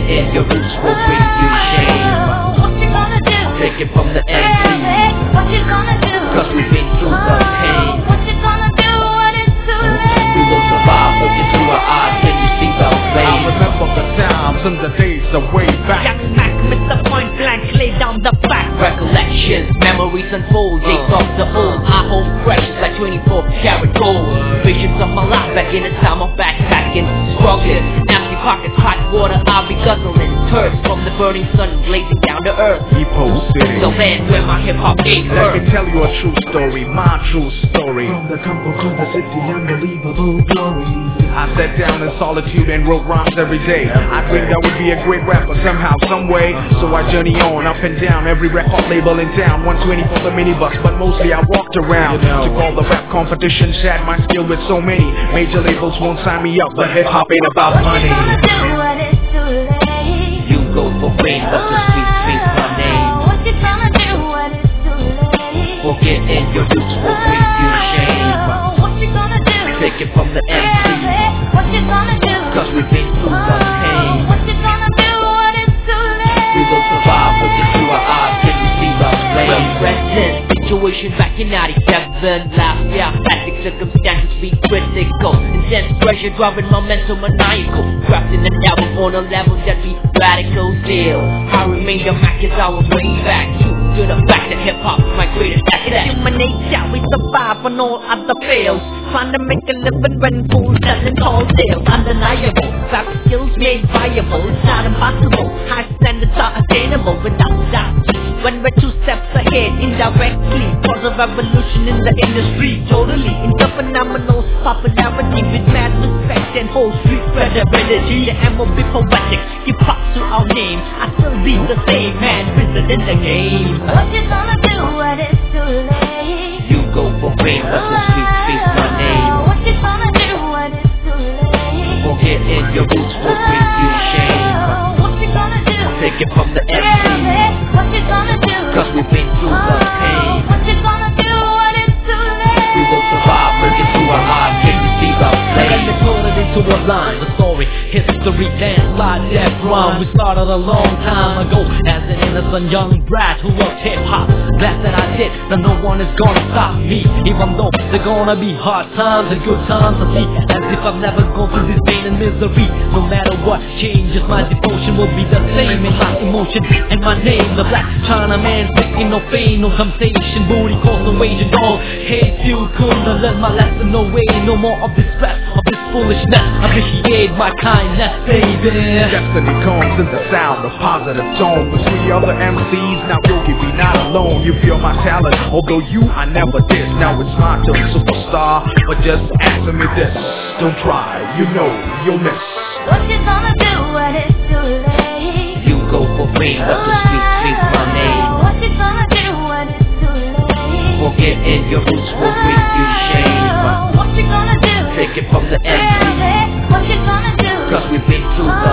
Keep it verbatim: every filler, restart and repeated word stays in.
Forgetting your roots will bring you shame. What you gonna do? Take it from the M C. What you gonna do? Cause we've been through the pain. What you gonna do when it's too late? We will survive, look into our eyes, can you see the flame? I remember the times and the days of way back. Young Mac, Mister Point Blank, lay down the back. Recollections, memories unfold, days of the old. I hold precious like twenty-four karat gold. Visions of my life back in the time of backpacking, struggling, empty pockets, hot water, I'll be guzzling. Turds from the burning sun blazing down to earth. Depot City, the land where my hip hop gave let me birth. tell you a true story, my true story. From the Campo Cuba City, unbelievable glory. I sat down in solitude and wrote rhymes every day. I dreamed I would be a great rapper somehow, some way. So I journey on up and down every rap hop label in town. one twenty for the minibus, but mostly I walked around. Took all the rap competitions, shared my skill with so many. Major labels won't sign me up, but hip hop ain't about money. What you gonna do when it's too late? You go for fame, but the street speaks my name. What you gonna do when it's too late? Forgetting your roots will bring you shame. What you gonna do? Take it from the M C. What you gonna do? Cause we've been through the pain. What you gonna do when it's too late? We will survive, look into our eyes, can you see the flame? Present situation back in ninety-seven. Last year, hectic circumstances be critical. Intense pressure driving my mental maniacal. Crafting an album on a level that be radical still. I remain the Mac as I was way back. True to the fact that hip hop is my greatest asset. Human nature, we survive when all other fails. Trying to make a living when fools selling tall tales. Undeniable, rap skills made viable. It's not impossible, high standards are attainable without doubt. When we're two steps ahead, indirectly cause a revolution in the industry. Totally into phenomenal popularity with mad respect and whole street credibility. The M will be poetic, give props to our name. I still be the same man, wizard in the game. What you gonna do when it's too late? You go for fame, but the street speaks my name. What you gonna do when it's too late? Forgetting your roots will bring you shame. What you gonna do? Take it from the M C. What you gonna do? Cause we've been through the pain. What you gonna do when it's too late? We will survive, look into our eyes, can you see the Let flame? me put it into a line, the story, history, dance, live, death, rhyme. We started a long time ago as an innocent young brat who loved hip-hop. Glad that I did, that no one is gonna stop me. Even though they're gonna be hard times and good times, I see as if I've never gone through this pain and misery. No matter what changes, my devotion will be the same. In my emotion and my name, the black China man, taking no pain, no temptation, booty calls, no waging all hate. You couldn't learn my lesson, no way, no more of this stress, of this foolishness. Appreciate my kindness, baby. Destiny comes in the sound of positive tone. With three other M Cs, now Yogi be not alone. You feel my talent, although you I never did. Now it's my turn, superstar. But just answer me this, don't try, you know you'll miss. What you gonna do when it's too late? You go for fame, but the street speaks my name. What you gonna do when it's too late? Forgetting your roots will bring you shame. What you gonna do? Take it from the M C. What you gonna do? Cause we've been through the